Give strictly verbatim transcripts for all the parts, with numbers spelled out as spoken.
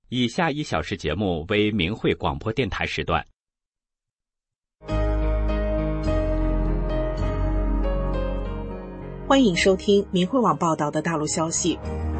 以下一小时节目为明慧广播电台时段。 欢迎收听明慧网报道的大陆消息。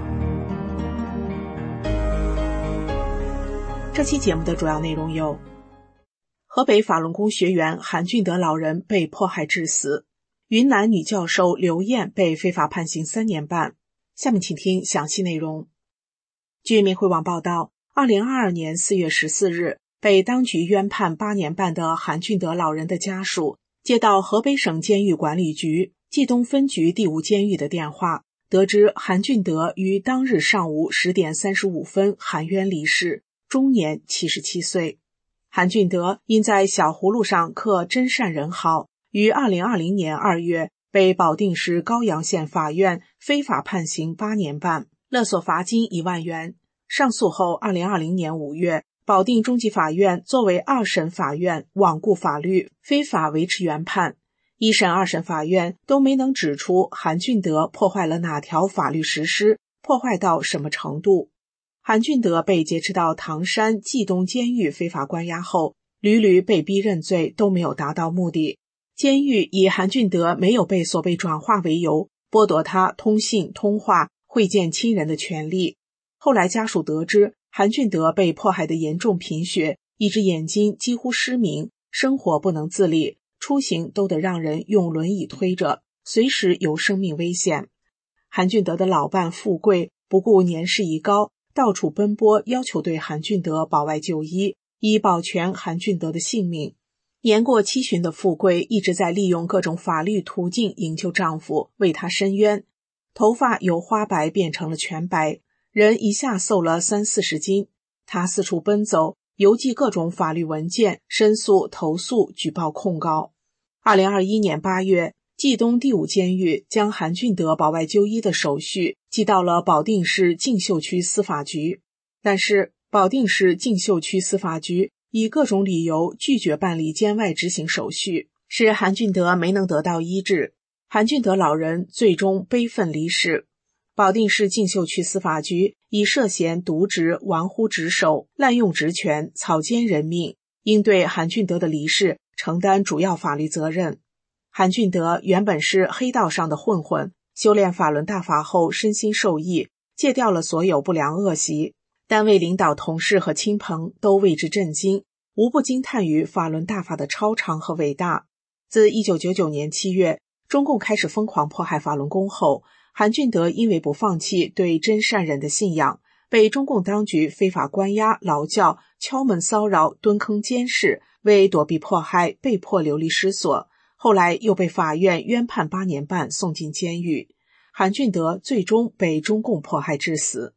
这期节目的主要内容有：河北法轮功学员韩俊德老人被迫害致死，云南女教授刘艳被非法判刑三年半。下面请听详细内容。据明慧网报道，二零二二年四月十四日，被当局冤判八年半的韩俊德老人的家属接到河北省监狱管理局冀东分局第五监狱的电话，得知韩俊德于当日上午十点三十五分含冤离世，终年七十七岁。韩俊德因在小葫芦上刻真善人号，于二零二零年二月被保定市高阳县法院非法判刑八年半，勒索罚金一万元。上诉后，二零二零年五月，保定中级法院作为二审法院罔顾法律，非法维持原判。一审、二审法院都没能指出韩俊德破坏了哪条法律实施，破坏到什么程度。韩俊德被劫持到唐山冀东监狱非法关押后，屡屡被逼认罪，都没有达到目的。监狱以韩俊德没有被所被转化为由，剥夺他通信、通话、会见亲人的权利。后来家属得知韩俊德被迫害的严重贫血，一只眼睛几乎失明，生活不能自理，出行都得让人用轮椅推着，随时有生命危险。韩俊德的老伴富贵不顾年事已高，到处奔波，要求对韩俊德保外就医，以保全韩俊德的性命。年过七旬的富贵一直在利用各种法律途径营救丈夫，为他伸冤，头发由花白变成了全白，人一下瘦了三四十斤。他四处奔走，邮寄各种法律文件，申诉、投诉、举报、控告。二零二一年八月，冀东第五监狱将韩俊德保外就医的手续寄到了保定市静秀区司法局，但是保定市静秀区司法局以各种理由拒绝办理监外执行手续，使韩俊德没能得到医治。韩俊德老人最终悲愤离世。保定市静秀区司法局以涉嫌渎职、玩忽职守、滥用职权、草菅人命，应对韩俊德的离世承担主要法律责任。韩俊德原本是黑道上的混混，修炼法轮大法后身心受益，戒掉了所有不良恶习，单位领导、同事和亲朋都为之震惊，无不惊叹于法轮大法的超常和伟大。自一九九九年七月，中共开始疯狂迫害法轮功后，韩俊德因为不放弃对真善忍的信仰，被中共当局非法关押、劳教、敲门骚扰、蹲坑监视，为躲避迫害被迫流离失所，后来又被法院冤判八年半送进监狱。韩俊德最终被中共迫害致死。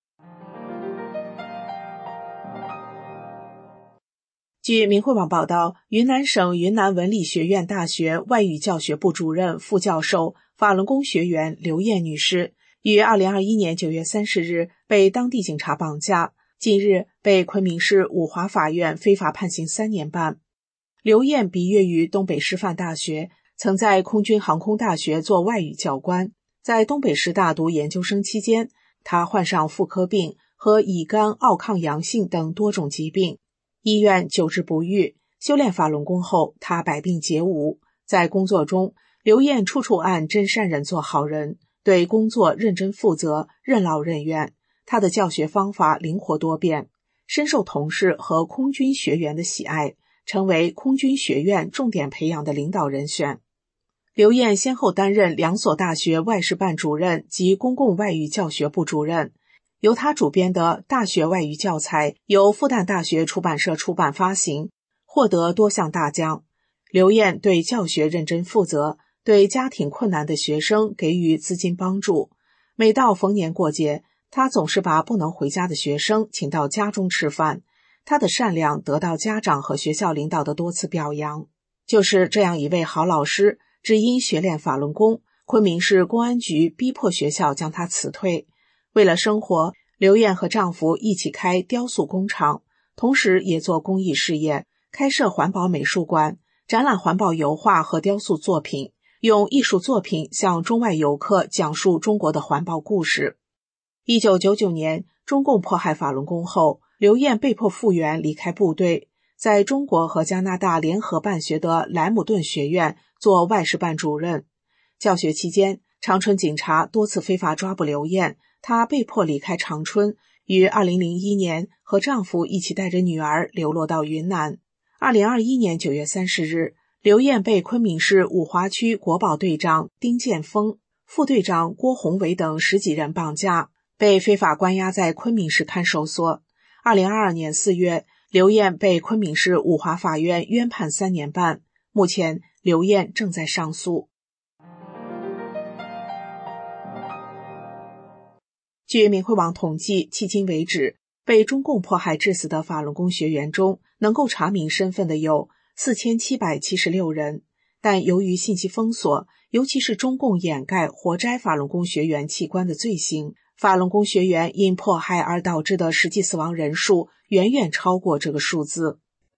据明慧网报道，云南省云南文理学院大学外语教学部主任、副教授、法轮功学员刘艳女士于二零二一年九月三十日被当地警察绑架，近日被昆明市五华法院非法判刑三年半。刘艳毕业于东北师范大学，曾在空军航空大学做外语教官。在东北师大读研究生期间，她患上妇科病和乙肝、奥抗阳性等多种疾病，医院久治不愈。修炼法轮功后，她百病皆无。在工作中，刘艳处处按真善忍做好人，对工作认真负责，任劳任怨。她的教学方法灵活多变，深受同事和空军学员的喜爱，成为空军学院重点培养的领导人选。刘艳先后担任两所大学外事办主任及公共外语教学部主任。由他主编的大学外语教材由复旦大学出版社出版发行，获得多项大奖。刘艳对教学认真负责，对家庭困难的学生给予资金帮助。每到逢年过节，他总是把不能回家的学生请到家中吃饭。他的善良得到家长和学校领导的多次表扬。就是这样一位好老师，只因学练法轮功，昆明市公安局逼迫学校将他辞退。为了生活，刘艳和丈夫一起开雕塑工厂，同时也做公益事业，开设环保美术馆，展览环保油画和雕塑作品，用艺术作品向中外游客讲述中国的环保故事。一九九九年， 中共迫害法轮功后，刘燕被迫复员离开部队，在中国和加拿大联合办学的莱姆顿学院做外事办主任。教学期间，长春警察多次非法抓捕刘燕，她被迫离开长春，于二零零一年和丈夫一起带着女儿流落到云南。二零二一年九月三十日，刘燕被昆明市五华区国保队长丁建峰、副队长郭宏伟等十几人绑架，被非法关押在昆明市看守所。二零二二年四月，刘燕被昆明市五华法院冤判三年半，目前刘燕正在上诉。据明慧网统计，迄今为止，被中共迫害致死的法轮功学员中，能够查明身份的有四千七百七十六人，但由于信息封锁，尤其是中共掩盖活摘法轮功学员器官的罪行，法轮功学员因迫害而导致的实际死亡人数远远超过这个数字。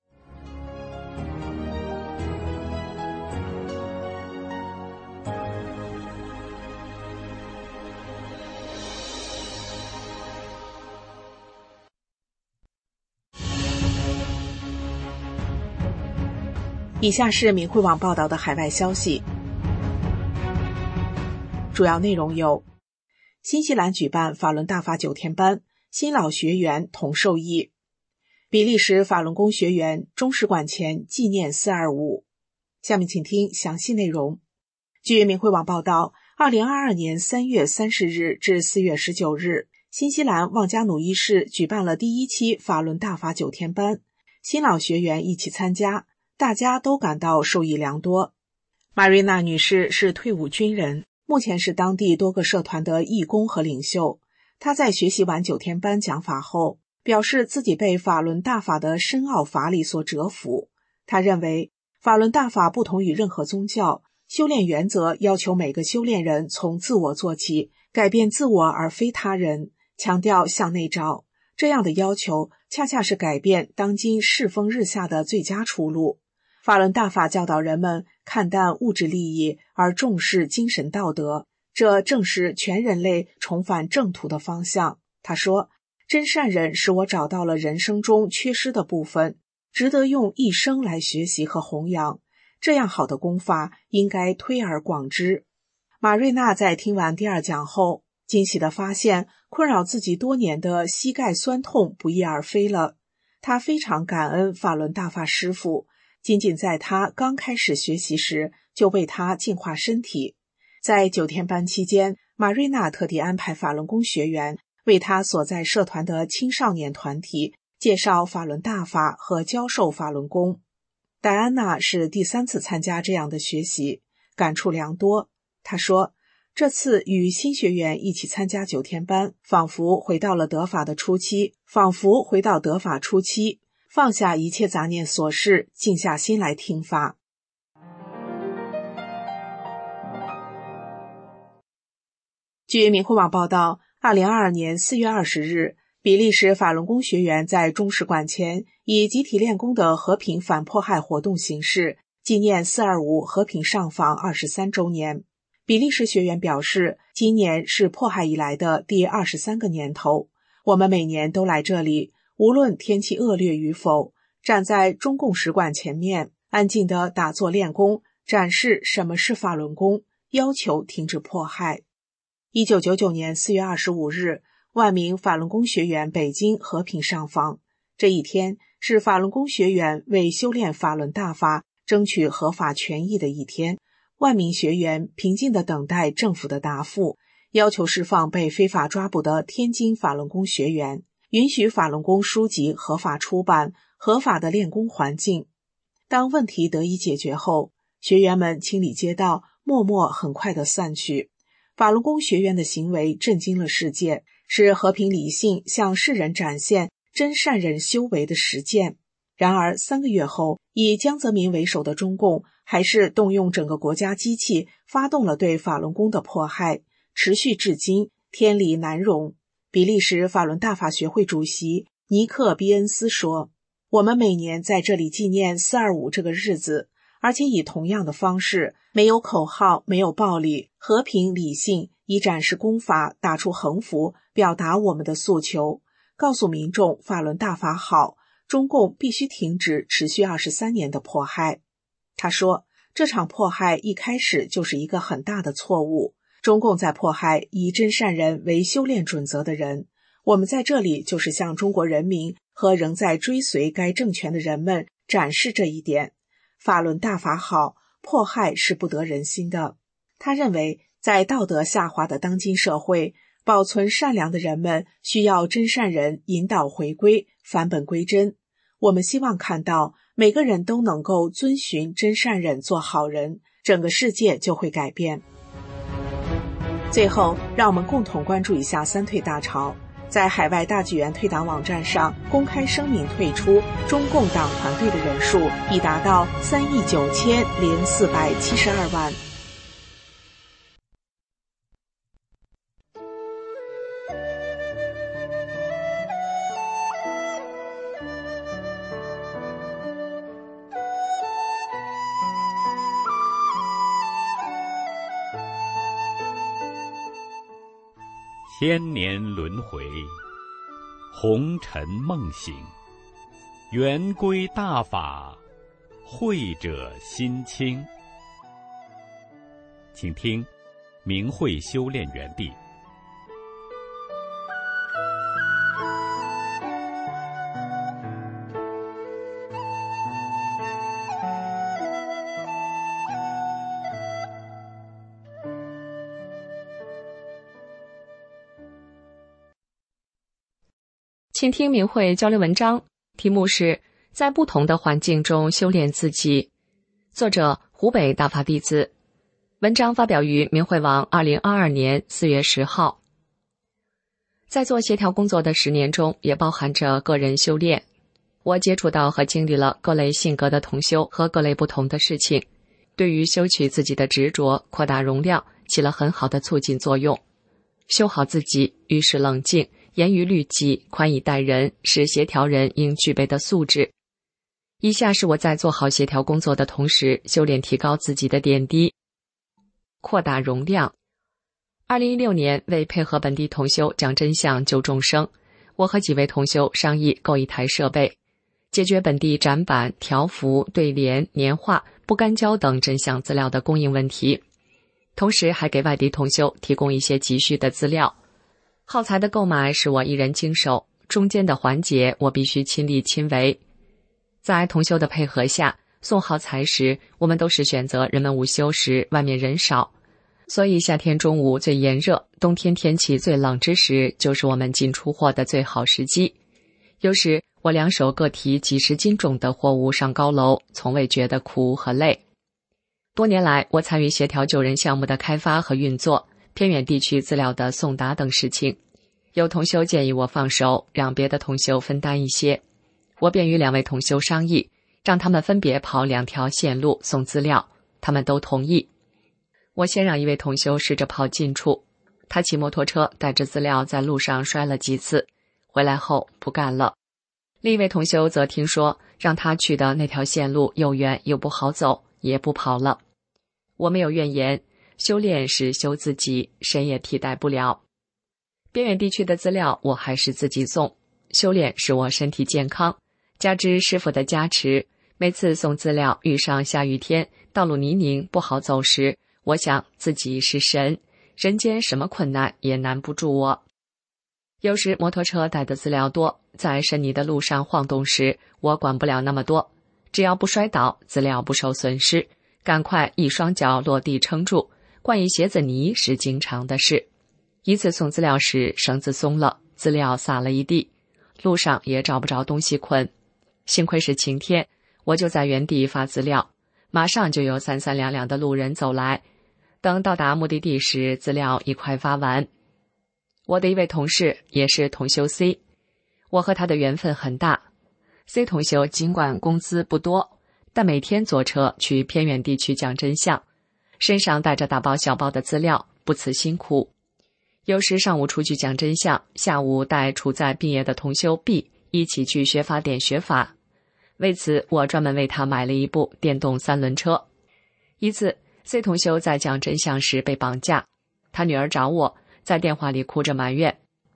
以下是明慧网报道的海外消息，主要内容有：新西兰举办法轮大法九天班，新老学员同受益；比利时法轮功学员中使馆前纪念四二五。下面请听详细内容。据明慧网报道，二零二二年三月三十日至四月十九日，新西兰旺加努伊市举办了第一期法轮大法九天班，新老学员一起参加，大家都感到受益良多。玛瑞娜女士是退伍军人，目前是当地多个社团的义工和领袖。她在学习完九天班讲法后，表示自己被法轮大法的深奥法理所折服。她认为，法轮大法不同于任何宗教，修炼原则要求每个修炼人从自我做起，改变自我而非他人，强调向内找。这样的要求恰恰是改变当今世风日下的最佳出路。法轮大法教导人们看淡物质利益而重视精神道德，这正是全人类重返正途的方向。他说，真善人使我找到了人生中缺失的部分，值得用一生来学习和弘扬。这样好的功法应该推而广之。马瑞娜在听完第二讲后，惊喜地发现困扰自己多年的膝盖酸痛不翼而飞了。她非常感恩法轮大法师父，仅仅在他刚开始学习时就为他净化身体。在九天班期间，马瑞娜特地安排法轮功学员为他所在社团的青少年团体介绍法轮大法和教授法轮功。戴安娜是第三次参加这样的学习，感触良多。她说，这次与新学员一起参加九天班，仿佛回到了得法的初期，仿佛回到得法初期。放下一切杂念琐事，静下心来听法。据明慧网报道，二零二二年四月二十日，比利时法轮功学员在中使馆前以集体练功的和平反迫害活动形式，纪念四二五和平上访二十三周年。比利时学员表示，今年是迫害以来的第二十三个年头，我们每年都来这里，无论天气恶劣与否，站在中共使馆前面，安静地打坐练功，展示什么是法轮功，要求停止迫害。一九九九年四月二十五日，万名法轮功学员北京和平上访。这一天是法轮功学员为修炼法轮大法争取合法权益的一天。万名学员平静地等待政府的答复，要求释放被非法抓捕的天津法轮功学员，允许法轮功书籍合法出版，合法的练功环境。当问题得以解决后，学员们清理街道，默默很快地散去。法轮功学员的行为震惊了世界，是和平理性向世人展现真善人修为的实践。然而三个月后，以江泽民为首的中共还是动用整个国家机器，发动了对法轮功的迫害，持续至今，天理难容。比利时法轮大法学会主席尼克·比恩斯说，我们每年在这里纪念四二五这个日子，而且以同样的方式，没有口号，没有暴力，和平理性，以展示功法，打出横幅，表达我们的诉求。 告诉民众法轮大法好，中共必须停止持续二十三年的迫害。他说，这场迫害一开始就是一个很大的错误，中共在迫害以真善人为修炼准则的人，我们在这里就是向中国人民和仍在追随该政权的人们展示这一点。法轮大法好，迫害是不得人心的。他认为，在道德下滑的当今社会，保存善良的人们需要真善人引导回归，返本归真。我们希望看到每个人都能够遵循真善忍做好人，整个世界就会改变。最后，让我们共同关注一下三退大潮。在海外大纪元退党网站上公开声明退出中共党团队的人数已达到三亿九千零四百七十二万。 千年轮回，红尘梦醒，圆归大法，慧者心清。请听明慧修炼园地。 请听明慧交流文章，题目是在不同的环境中修炼自己，作者湖北大法弟子。文章发表于明慧网二零二二年四月十号。在做协调工作的十年中，也包含着个人修炼。我接触到和经历了各类性格的同修和各类不同的事情，对于修取自己的执着、扩大容量起了很好的促进作用。修好自己，遇事冷静，严于律己，宽以待人，是协调人应具备的素质。以下是我在做好协调工作的同时修炼提高自己的点滴。扩大容量。二零一六年，为配合本地同修讲真相救众生，我和几位同修商议购一台设备，解决本地展板、条幅、对联、年画、不干胶等真相资料的供应问题，同时还给外地同修提供一些急需的资料。耗材的购买是我一人经手，中间的环节我必须亲力亲为。在同修的配合下，送耗材时，我们都是选择人们午休时外面人少，所以夏天中午最炎热，冬天天气最冷之时，就是我们进出货的最好时机。有时我两手各提几十斤重的货物上高楼，从未觉得苦和累。多年来，我参与协调救人项目的开发和运作，偏远地区资料的送达等事情，有同修建议我放手，让别的同修分担一些。我便与两位同修商议，让他们分别跑两条线路送资料，他们都同意。我先让一位同修试着跑近处，他骑摩托车带着资料在路上摔了几次，回来后不干了。另一位同修则听说让他去的那条线路又远又不好走，也不跑了。我没有怨言，修炼是修自己，谁也替代不了。边远地区的资料我还是自己送，修炼使我身体健康，加之师父的加持，每次送资料遇上下雨天，道路泥泞不好走时，我想自己是神，人间什么困难也难不住我。有时摩托车带的资料多，在深泥的路上晃动时，我管不了那么多，只要不摔倒，资料不受损失，赶快一双脚落地撑住，灌一鞋子泥是经常的事。一次送资料时，绳子松了，资料洒了一地，路上也找不着东西捆。幸亏是晴天，我就在原地发资料，马上就有三三两两的路人走来。等到达目的地时，资料已快发完。我的一位同事也是同修 C， 我和他的缘分很大。C 同修尽管工资不多，但每天坐车去偏远地区讲真相，身上带着大包小包的资料，不辞辛苦。有时上午出去讲真相，下午带处在毕业的同修 B 一起去学法典学法。为此，我专门为他买了一部电动三轮车。一次 C 同修在讲真相时被绑架，他女儿找我，在电话里哭着埋怨，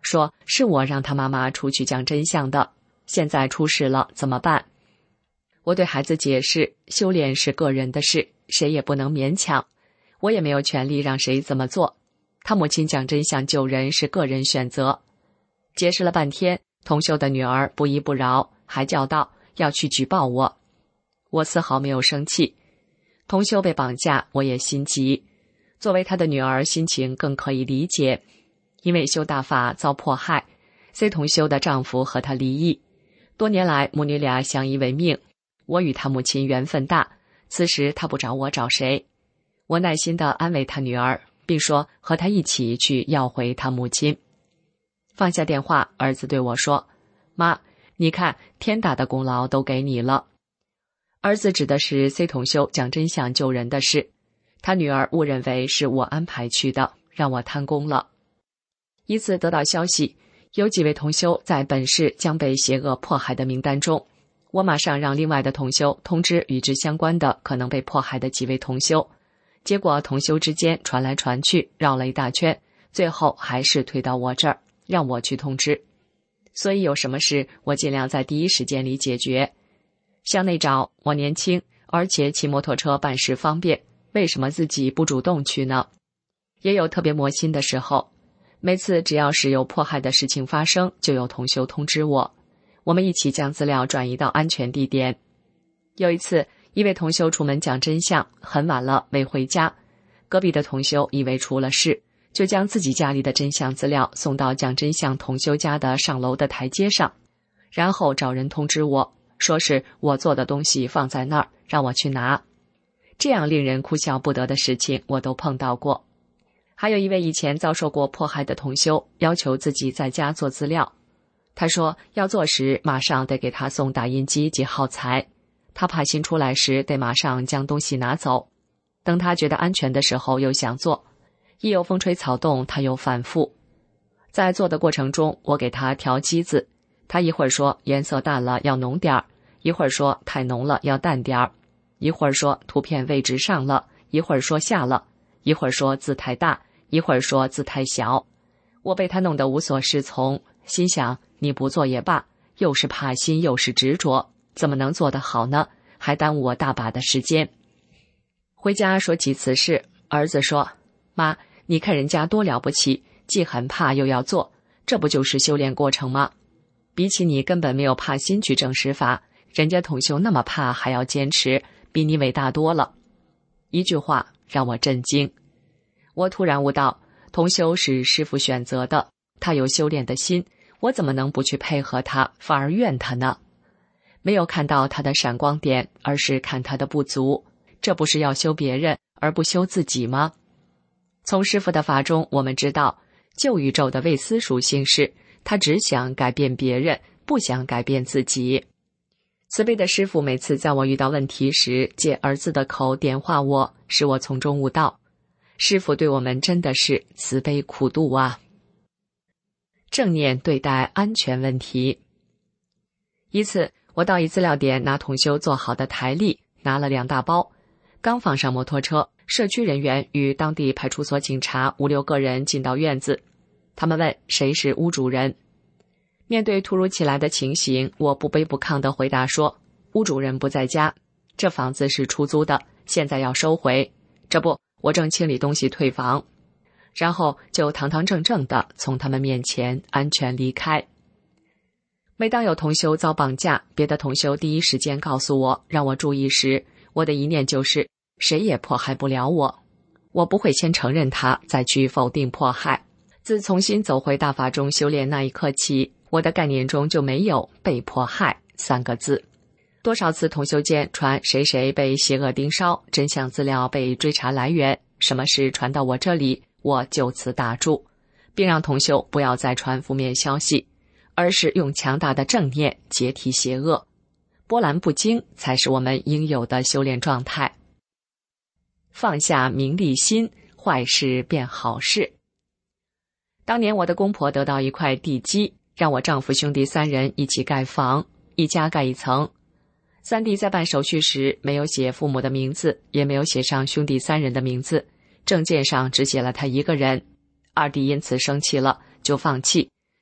说是我让他妈妈出去讲真相的，现在出事了怎么办？我对孩子解释，修炼是个人的事，谁也不能勉强，我也没有权利让谁这么做。他母亲讲真相救人是个人选择。解释了半天，同修的女儿不依不饶，还叫道要去举报我。我丝毫没有生气。同修被绑架，我也心急。作为他的女儿，心情更可以理解。因为修大法遭迫害， C 同修的丈夫和她离异，多年来母女俩相依为命。我与她母亲缘分大，此时她不找我找谁？我耐心地安慰她女儿，并说和她一起去要回她母亲。放下电话，儿子对我说，妈，你看天大的功劳都给你了。儿子指的是 C 同修讲真相救人的事，他女儿误认为是我安排去的，让我贪功了。一次得到消息，有几位同修在本市将被邪恶迫害的名单中，我马上让另外的同修通知与之相关的可能被迫害的几位同修。结果同修之间传来传去，绕了一大圈，最后还是推到我这儿，让我去通知。所以有什么事我尽量在第一时间里解决。向内找，我年轻，而且骑摩托车办事方便，为什么自己不主动去呢？也有特别磨心的时候，每次只要是有迫害的事情发生，就有同修通知我，我们一起将资料转移到安全地点。有一次，一位同修出门讲真相，很晚了未回家，隔壁的同修以为出了事，就将自己家里的真相资料送到讲真相同修家的上楼的台阶上，然后找人通知我，说是我做的东西放在那儿，让我去拿。这样令人哭笑不得的事情我都碰到过。还有一位以前遭受过迫害的同修，要求自己在家做资料。他说要做时马上得给他送打印机及耗材，他怕新出来时得马上将东西拿走。等他觉得安全的时候又想做，一有风吹草动他又反复。在做的过程中，我给他调机子，他一会儿说颜色淡了要浓点儿，一会儿说太浓了要淡点儿，一会儿说图片位置上了，一会儿说下了，一会儿说字太大，一会儿说字太小。我被他弄得无所适从，心想你不做也罢，又是怕心又是执着，怎么能做得好呢？还耽误我大把的时间。回家说起此事，儿子说，妈，你看人家多了不起，既很怕又要做，这不就是修炼过程吗？比起你根本没有怕心去证实法，人家同修那么怕还要坚持，比你伟大多了。一句话让我震惊。我突然悟到，同修是师父选择的，他有修炼的心，我怎么能不去配合他，反而怨他呢？没有看到他的闪光点，而是看他的不足，这不是要修别人而不修自己吗？从师父的法中我们知道，旧宇宙的未思属性是他只想改变别人，不想改变自己。慈悲的师父每次在我遇到问题时，借儿子的口点化我，使我从中悟道。师父对我们真的是慈悲苦度啊！正念对待安全问题。一次，我到一资料点拿同修做好的台历，拿了两大包，刚放上摩托车，社区人员与当地派出所警察五六个人进到院子，他们问谁是屋主人。面对突如其来的情形，我不卑不亢地回答说，屋主人不在家，这房子是出租的，现在要收回，这不我正清理东西退房，然后就堂堂正正地从他们面前安全离开。每当有同修遭绑架，别的同修第一时间告诉我让我注意时，我的一念就是谁也迫害不了我，我不会先承认他再去否定迫害。自重新走回大法中修炼那一刻起，我的概念中就没有被迫害三个字。多少次同修间传谁谁被邪恶盯梢，真相资料被追查来源，什么事传到我这里，我就此打住，并让同修不要再传负面消息，而是用强大的正念解体邪恶。波澜不惊才是我们应有的修炼状态。放下名利心，坏事变好事。当年我的公婆得到一块地基，让我丈夫兄弟三人一起盖房，一家盖一层。三弟在办手续时没有写父母的名字，也没有写上兄弟三人的名字，证件上只写了他一个人。二弟因此生气了，就放弃，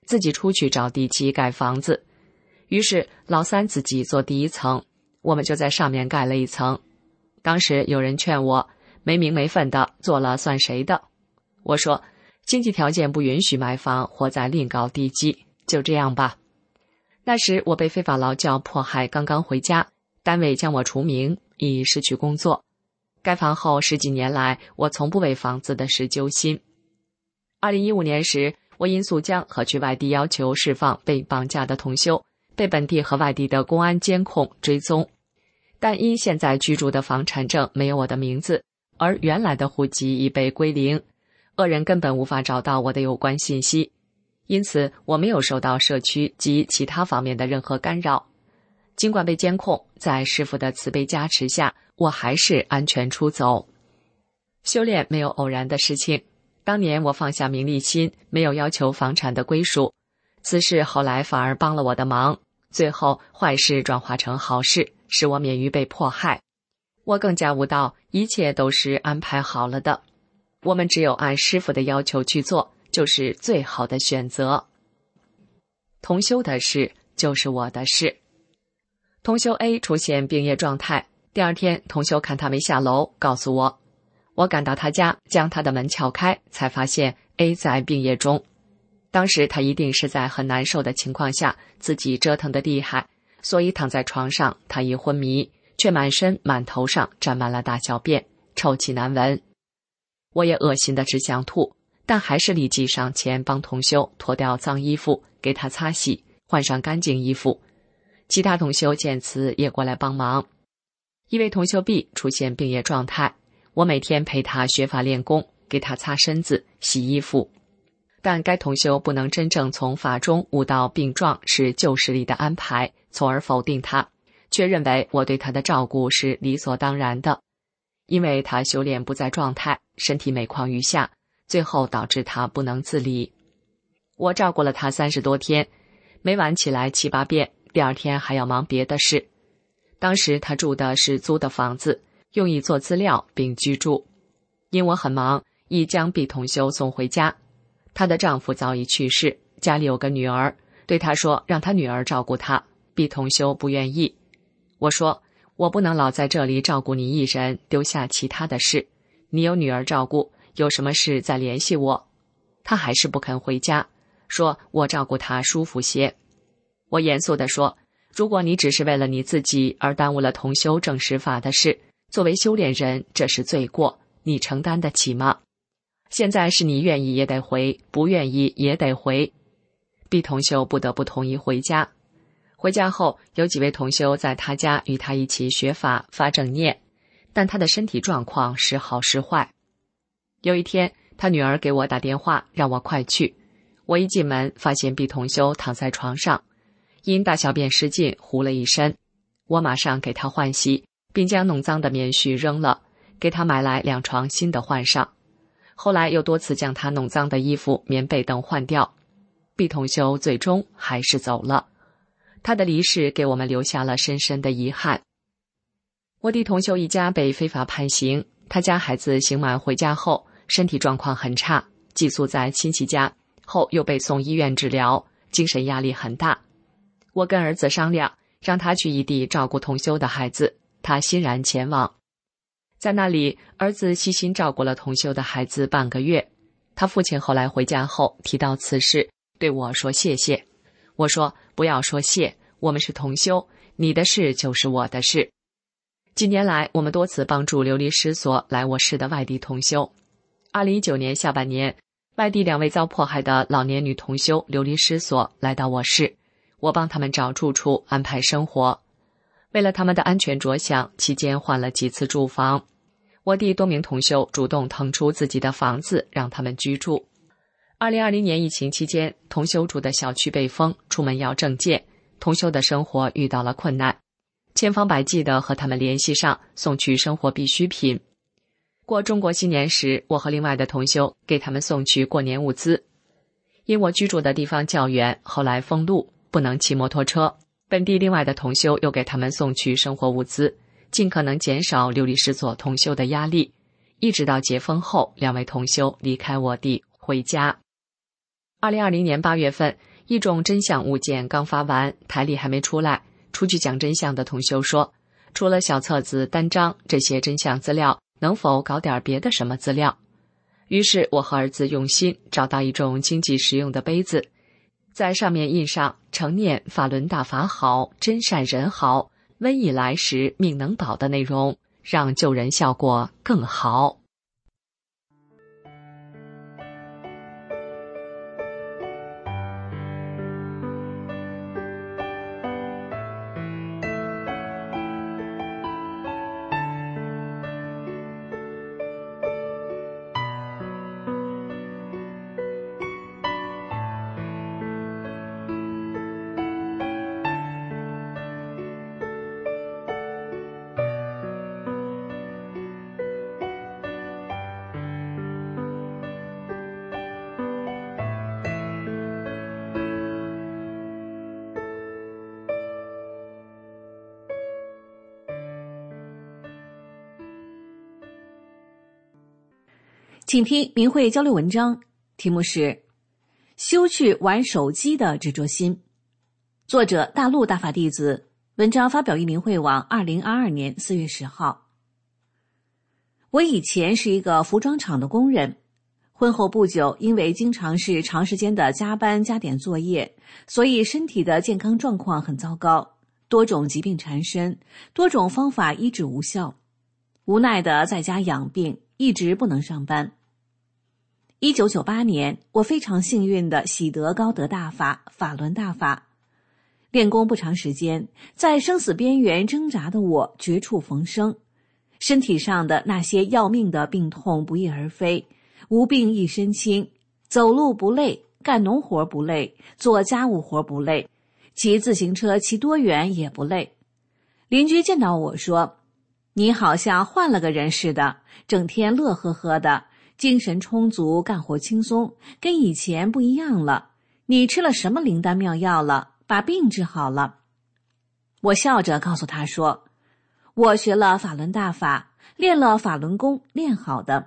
自己出去找地基盖房子。于是老三自己做第一层，我们就在上面盖了一层。当时有人劝我，没名没分的做了算谁的？我说，经济条件不允许买房或再另搞地基，就这样吧。那时我被非法劳教迫害，刚刚回家，单位将我除名，已失去工作。盖房后十几年来，我从不为房子的事揪心。二零一五年时，我因诉将和去外地要求释放被绑架的同修，被本地和外地的公安监控追踪，但因现在居住的房产证没有我的名字，而原来的户籍已被归零，恶人根本无法找到我的有关信息，因此我没有受到社区及其他方面的任何干扰。尽管被监控，在师父的慈悲加持下，我还是安全出走。修炼没有偶然的事情，当年我放下名利心，没有要求房产的归属，此事后来反而帮了我的忙，最后坏事转化成好事，使我免于被迫害。我更加悟到，一切都是安排好了的，我们只有按师父的要求去做，就是最好的选择。同修的事就是我的事。同修 A 出现病业状态，第二天同修看他没下楼，告诉我。我赶到他家，将他的门撬开，才发现 A 在病业中。当时他一定是在很难受的情况下，自己折腾得厉害，所以躺在床上，他已昏迷，却满身满头上沾满了大小便，臭气难闻。我也恶心得只想吐，但还是立即上前帮同修脱掉脏衣服，给他擦洗，换上干净衣服。其他同修见此也过来帮忙。一位同修 B 出现病业状态，我每天陪他学法练功，给他擦身子、洗衣服。但该同修不能真正从法中悟到病状是旧势力的安排，从而否定他，却认为我对他的照顾是理所当然的。因为他修炼不在状态，身体每况愈下，最后导致他不能自理。我照顾了他三十多天，每晚起来七八遍，第二天还要忙别的事。当时他住的是租的房子，用以做资料并居住。因我很忙，已将 B 同修送回家。她的丈夫早已去世，家里有个女儿，对她说让她女儿照顾她。B 同修不愿意。我说，我不能老在这里照顾你一人，丢下其他的事。你有女儿照顾，有什么事再联系我。她还是不肯回家，说我照顾她舒服些。我严肃地说，如果你只是为了你自己而耽误了同修正实法的事，作为修炼人，这是罪过，你承担得起吗？现在是你愿意也得回，不愿意也得回。B 同修不得不同意回家。回家后，有几位同修在他家与他一起学法发正念，但他的身体状况时好时坏。有一天，他女儿给我打电话，让我快去。我一进门，发现 B 同修躺在床上，因大小便失禁糊了一身。我马上给他换洗，并将弄脏的棉絮扔了，给他买来两床新的换上。后来又多次将他弄脏的衣服、棉被等换掉。B 同修最终还是走了，他的离世给我们留下了深深的遗憾。我弟同修一家被非法判刑，他家孩子刑满回家后身体状况很差，寄宿在亲戚家，后又被送医院治疗，精神压力很大。我跟儿子商量，让他去异地照顾同修的孩子，他欣然前往。在那里，儿子悉心照顾了同修的孩子半个月。他父亲后来回家后提到此事，对我说谢谢。我说不要说谢，我们是同修，你的事就是我的事。几年来，我们多次帮助流离失所来我市的外地同修。二零一九年下半年，外地两位遭迫害的老年女同修流离失所来到我市，我帮他们找住处，安排生活。为了他们的安全着想，期间换了几次住房。我弟多名同修主动腾出自己的房子让他们居住。二零二零年疫情期间，同修住的小区被封，出门要证件，同修的生活遇到了困难，千方百计地和他们联系上，送去生活必需品。过中国新年时，我和另外的同修给他们送去过年物资。因我居住的地方较远，后来封路，不能骑摩托车，本地另外的同修又给他们送去生活物资，尽可能减少流离失所同修的压力。一直到解封后，两位同修离开我地回家。二零二零年八月份， 一种真相物件刚发完，台历还没出来，出去讲真相的同修说，除了小册子、单张这些真相资料，能否搞点别的什么资料？于是我和儿子用心找到一种经济实用的杯子，在上面印上承念法轮大法好，真善人好，瘟疫来时命能保的内容，让救人效果更好。 请听明慧交流文章，题目是修去玩手机的执着心，作者大陆大法弟子，文章发表于明慧网二零二二年四月十号。我以前是一个服装厂的工人，婚后不久，因为经常是长时间的加班加点作业，所以身体的健康状况很糟糕，多种疾病缠身，多种方法医治无效，无奈的在家养病，一直不能上班。一九九八年，我非常幸运地喜得高德大法、法轮大法。练功不长时间，在生死边缘挣扎的我绝处逢生，身体上的那些要命的病痛不翼而飞，无病一身轻，走路不累，干农活不累，做家务活不累，骑自行车骑多远也不累。邻居见到我说，你好像换了个人似的，整天乐呵呵的，精神充足，干活轻松，跟以前不一样了。你吃了什么灵丹妙药了？把病治好了？我笑着告诉他说，我学了法轮大法，练了法轮功，练好的。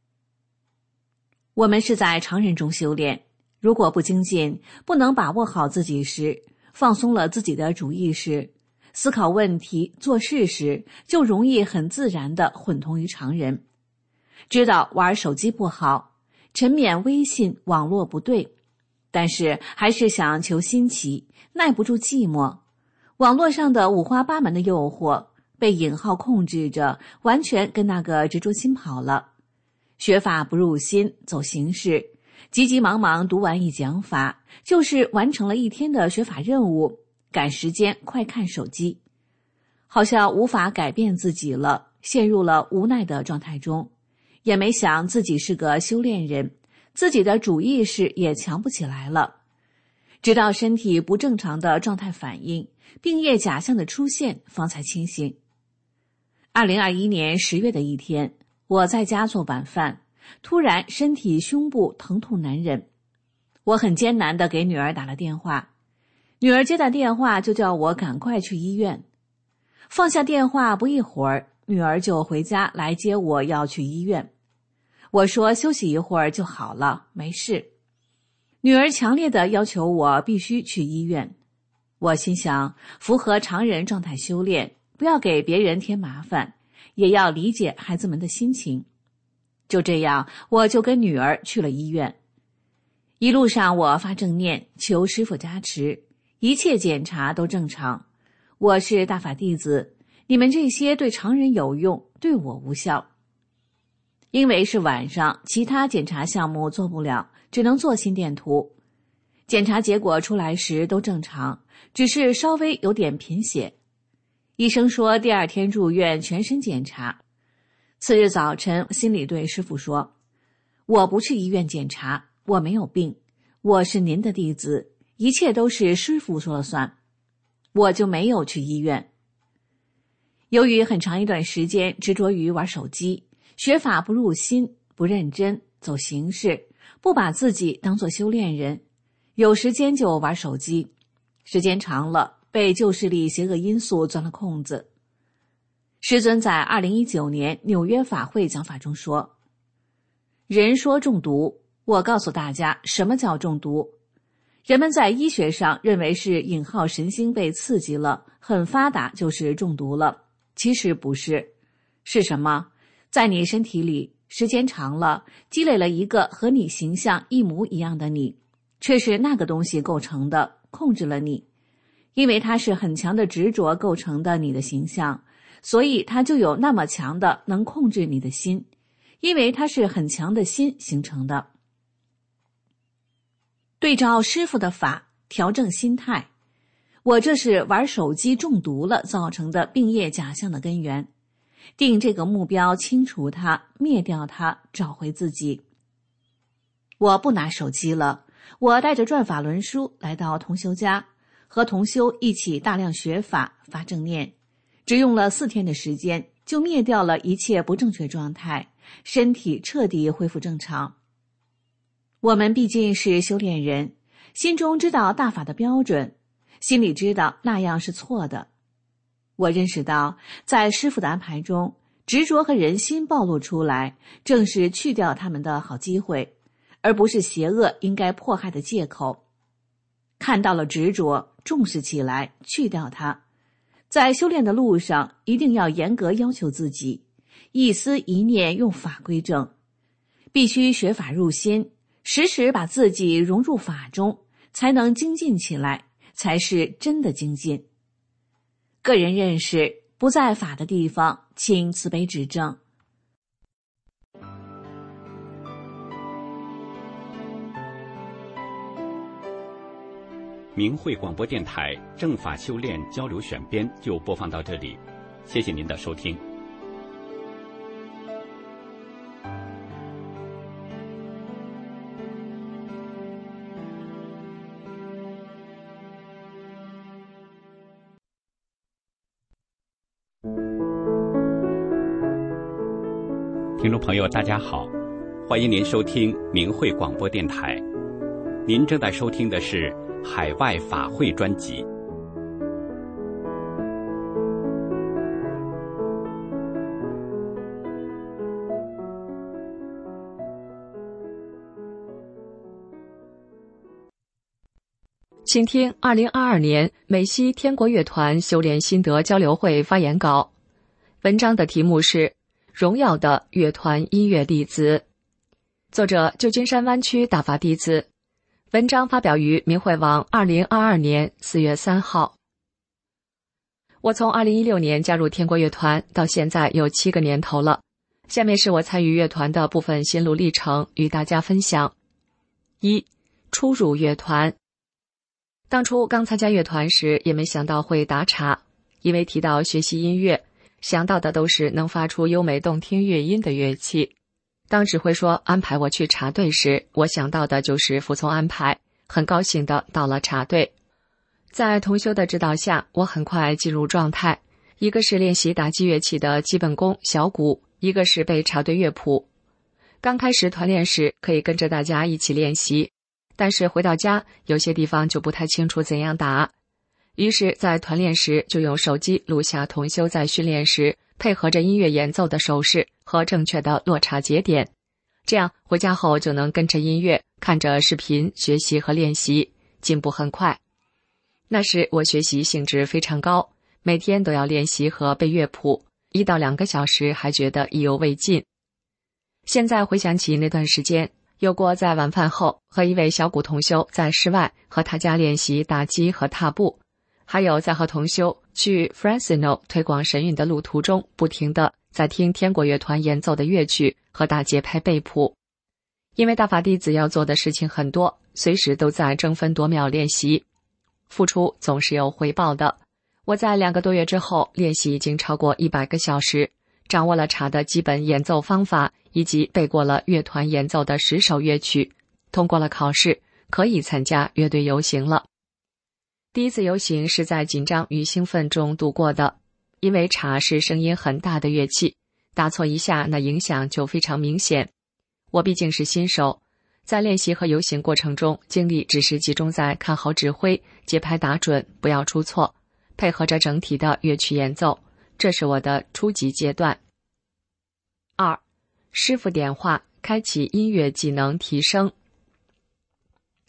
我们是在常人中修炼，如果不精进，不能把握好自己时，放松了自己的主意时，思考问题、做事时，就容易很自然地混同于常人。知道玩手机不好，沉湎微信网络不对，但是还是想求新奇，耐不住寂寞。网络上的五花八门的诱惑，被引号控制着，完全跟那个执着心跑了。学法不入心，走形式，急急忙忙读完一讲法，就是完成了一天的学法任务，赶时间快看手机，好像无法改变自己了，陷入了无奈的状态中。也没想自己是个修炼人，自己的主意识也强不起来了。直到身体不正常的状态反应，病业假象的出现，方才清醒。二零二一年十月的一天，我在家做晚饭，突然身体胸部疼痛难忍，我很艰难地给女儿打了电话，女儿接到电话就叫我赶快去医院。放下电话不一会儿，女儿就回家来接我，要去医院。我说休息一会儿就好了，没事。女儿强烈地要求我必须去医院。我心想，符合常人状态修炼，不要给别人添麻烦，也要理解孩子们的心情。就这样，我就跟女儿去了医院。一路上我发正念，求师父加持，一切检查都正常。我是大法弟子，你们这些对常人有用，对我无效。因为是晚上，其他检查项目做不了，只能做心电图。检查结果出来时都正常，只是稍微有点贫血。医生说第二天住院全身检查。次日早晨，心里对师父说，我不去医院检查，我没有病，我是您的弟子，一切都是师父说了算。我就没有去医院。由于很长一段时间执着于玩手机，学法不入心，不认真，走形式，不把自己当作修炼人，有时间就玩手机，时间长了，被旧势力邪恶因素钻了空子。师尊在二零一九年纽约法会讲法中说，人说中毒，我告诉大家什么叫中毒。 人们在医学上认为是引号神经被刺激了，很发达就是中毒了。其实不是，是什么？在你身体里时间长了，积累了一个和你形象一模一样的你，却是那个东西构成的，控制了你。因为它是很强的执着构成的你的形象，所以它就有那么强的能控制你的心，因为它是很强的心形成的。对照师傅的法，调整心态。我这是玩手机中毒了造成的病业假象的根源。定这个目标，清除它，灭掉它，找回自己。我不拿手机了，我带着转法轮书来到同修家，和同修一起大量学法，发正念。只用了四天的时间，就灭掉了一切不正确状态，身体彻底恢复正常。我们毕竟是修炼人，心中知道大法的标准，心里知道那样是错的。我认识到，在师父的安排中，执着和人心暴露出来，正是去掉他们的好机会，而不是邪恶应该迫害的借口。看到了执着，重视起来，去掉它。在修炼的路上，一定要严格要求自己，一思一念用法归正，必须学法入心，时时把自己融入法中，才能精进起来，才是真的精进。个人认识不在法的地方，请慈悲指正。 明慧广播电台正法修炼交流选编就播放到这里，谢谢您的收听。听众朋友大家好，欢迎您收听明慧广播电台。您正在收听的是海外法会专辑。 请听二零二二年美西天国乐团修炼心得交流会发言稿，文章的题目是荣耀的乐团音乐弟子，作者旧金山湾区大法弟子。文章发表于明慧网二零二二年四月三号。我从二零一六年加入天国乐团到现在有七个年头了。下面是我参与乐团的部分心路历程，与大家分享。一、初入乐团。当初刚参加乐团时，也没想到会打岔，因为提到学习音乐，想到的都是能发出优美动听乐音的乐器。当指挥说安排我去茶队时，我想到的就是服从安排，很高兴地到了茶队。在同修的指导下，我很快进入状态，一个是练习打击乐器的基本功小鼓，一个是背茶队乐谱。刚开始团练时可以跟着大家一起练习，但是回到家有些地方就不太清楚怎样打，于是在团练时就用手机录下同修在训练时配合着音乐演奏的手势和正确的落茶节点，这样回家后就能跟着音乐看着视频学习和练习，进步很快。那时我学习兴致非常高，每天都要练习和背乐谱，一到两个小时还觉得意犹未尽。现在回想起那段时间，有过在晚饭后和一位小鼓同修在室外和他家练习打击和踏步，还有在和同修去 Fresno 推广神韵的路途中，不停地在听天国乐团演奏的乐曲和打节拍背谱。因为大法弟子要做的事情很多，随时都在争分夺秒练习，付出总是有回报的。我在两个多月之后，练习已经超过一百个小时，掌握了茶的基本演奏方法，以及背过了乐团演奏的十首乐曲，通过了考试，可以参加乐队游行了。第一次游行是在紧张与兴奋中度过的，因为茶是声音很大的乐器，打错一下那影响就非常明显。我毕竟是新手，在练习和游行过程中，精力只是集中在看好指挥，节拍打准，不要出错，配合着整体的乐曲演奏，这是我的初级阶段。二、师父点化，开启音乐技能提升。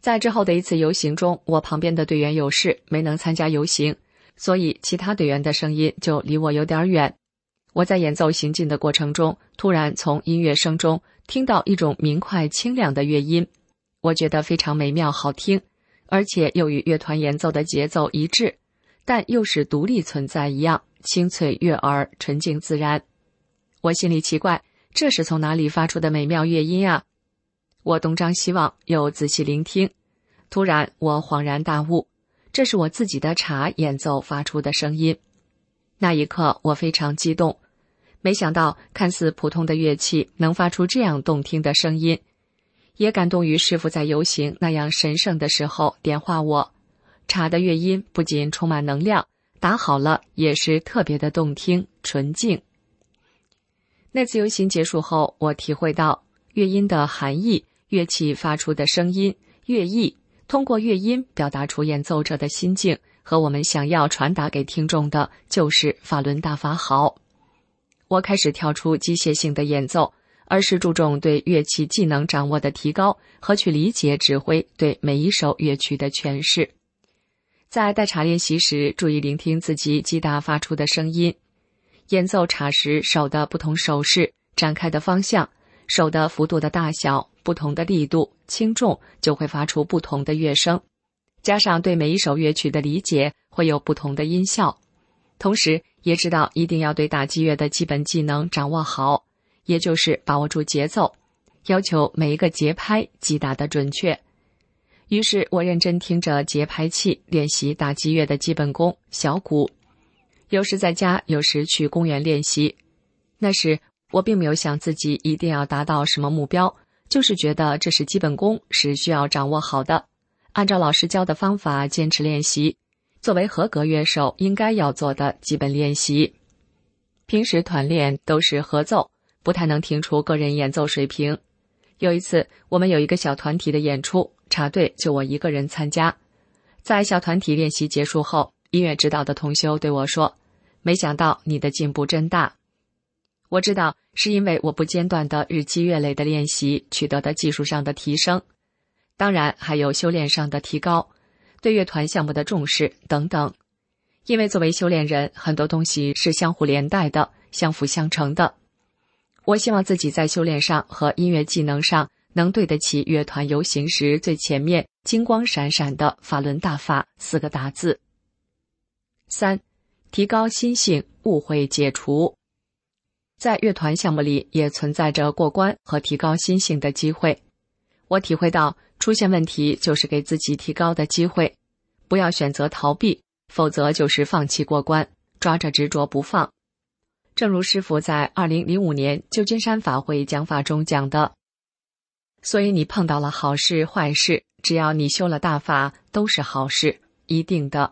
在之后的一次游行中，我旁边的队员有事没能参加游行，所以其他队员的声音就离我有点远。我在演奏行进的过程中，突然从音乐声中听到一种明快清亮的乐音，我觉得非常美妙好听，而且又与乐团演奏的节奏一致，但又是独立存在一样，清脆悦耳，纯净自然。我心里奇怪，这是从哪里发出的美妙乐音啊？我东张西望，又仔细聆听，突然我恍然大悟，这是我自己的茶演奏发出的声音。那一刻我非常激动，没想到看似普通的乐器能发出这样动听的声音，也感动于师父在游行那样神圣的时候点化我。茶的乐音不仅充满能量，打好了也是特别的动听纯净。那次游行结束后，我体会到乐音的含义，乐器发出的声音，乐意通过乐音表达出演奏者的心境，和我们想要传达给听众的就是法轮大法好。我开始跳出机械性的演奏，而是注重对乐器技能掌握的提高和去理解指挥对每一首乐曲的诠释。在待茶练习时，注意聆听自己击打发出的声音，演奏茶时手的不同手势、展开的方向、手的幅度的大小、不同的力度、轻重，就会发出不同的乐声。加上对每一首乐曲的理解，会有不同的音效。同时也知道一定要对打击乐的基本技能掌握好，也就是把握住节奏，要求每一个节拍击打的准确。于是我认真听着节拍器练习打击乐的基本功小鼓，有时在家，有时去公园练习。那时我并没有想自己一定要达到什么目标，就是觉得这是基本功，是需要掌握好的，按照老师教的方法坚持练习，作为合格乐手应该要做的基本练习。平时团练都是合奏，不太能听出个人演奏水平。有一次我们有一个小团体的演出，茶队就我一个人参加。在小团体练习结束后，音乐指导的同修对我说，没想到你的进步真大。我知道是因为我不间断的日积月累的练习取得的技术上的提升，当然还有修炼上的提高，对乐团项目的重视等等。因为作为修炼人，很多东西是相互连带的，相辅相成的。我希望自己在修炼上和音乐技能上能对得起乐团游行时最前面金光闪闪的法轮大法四个大字。三、提高心性，误会解除。在乐团项目里也存在着过关和提高心性的机会。我体会到出现问题就是给自己提高的机会，不要选择逃避，否则就是放弃过关，抓着执着不放。正如师父在二零零五年旧金山法会讲法中讲的，所以你碰到了好事坏事，只要你修了大法，都是好事，一定的。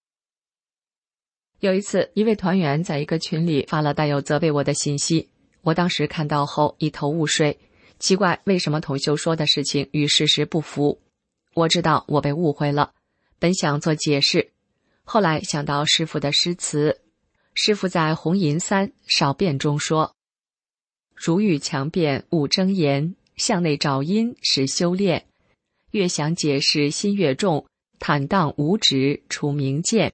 有一次，一位团员在一个群里发了带有责备我的信息，我当时看到后一头雾水，奇怪为什么同修说的事情与事实不符。我知道我被误会了，本想做解释，后来想到师父的诗词，师父在红银三少辩中说，如欲强辩勿争言，向内找因是修炼，越想解释心越重，坦荡无止除明见。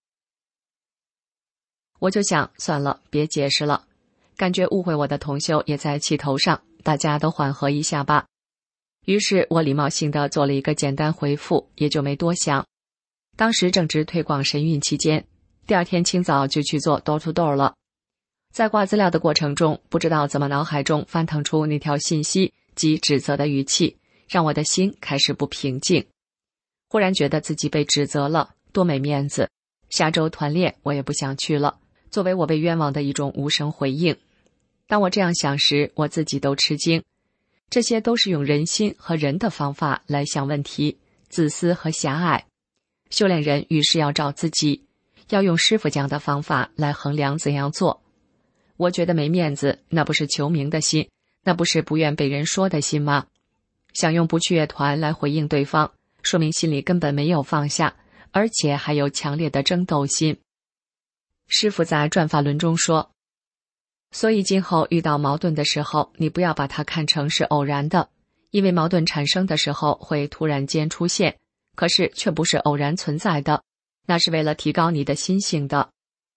我就想算了，别解释了，感觉误会我的同修也在气头上，大家都缓和一下吧。于是我礼貌性地做了一个简单回复，也就没多想。当时正值推广神韵期间，第二天清早就去做 door to door 了。在挂资料的过程中，不知道怎么脑海中翻腾出那条信息及指责的语气，让我的心开始不平静。忽然觉得自己被指责了，多没面子，下周团练我也不想去了，作为我被冤枉的一种无声回应。当我这样想时，我自己都吃惊，这些都是用人心和人的方法来想问题，自私和狭隘。修炼人于是要找自己，要用师父讲的方法来衡量怎样做。我觉得没面子，那不是求名的心，那不是不愿被人说的心吗？想用不去乐团来回应对方，说明心里根本没有放下，而且还有强烈的争斗心。师父在转法轮中说，所以今后遇到矛盾的时候，你不要把它看成是偶然的，因为矛盾产生的时候会突然间出现， 可是却不是偶然存在的，那是为了提高你的心性的。